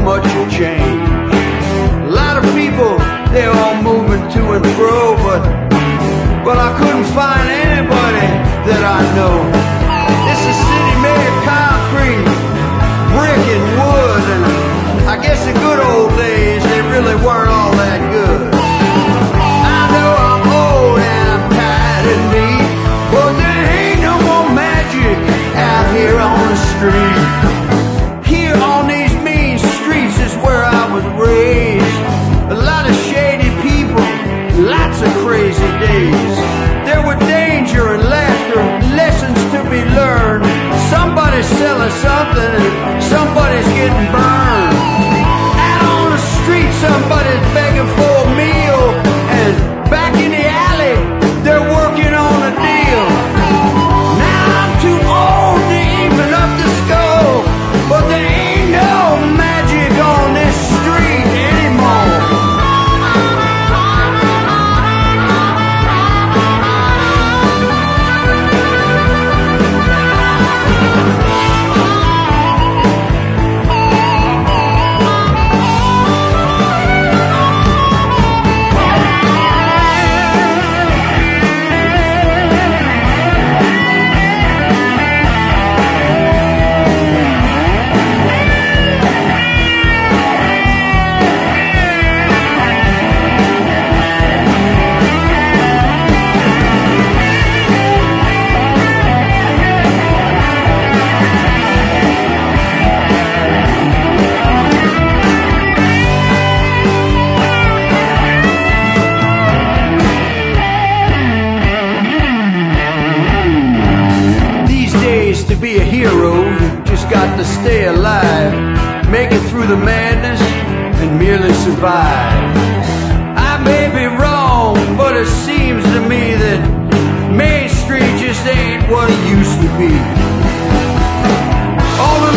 much a change. A lot of people, they're all moving to and fro, but I couldn't find anybody that I know. It's a city made of concrete, brick and wood, and I guess the good old days, they really weren't all that good. I know I'm old and I'm tired and mean, but there ain't no more magic out here on the street. Here on these mean streets is where I was raised. A lot of shady people, lots of crazy days. There were danger and laughter, lessons to be learned. Somebody's selling something and somebody's getting burned. Out on the street, somebody's begging for a meal, and back in the alley, they're working on a deal. Now I'm too old to even up the skull, but there ain't no magic on this street anymore. To be a hero, you just got to stay alive, make it through the madness, and merely survive. I may be wrong, but it seems to me that Main Street just ain't what it used to be. All the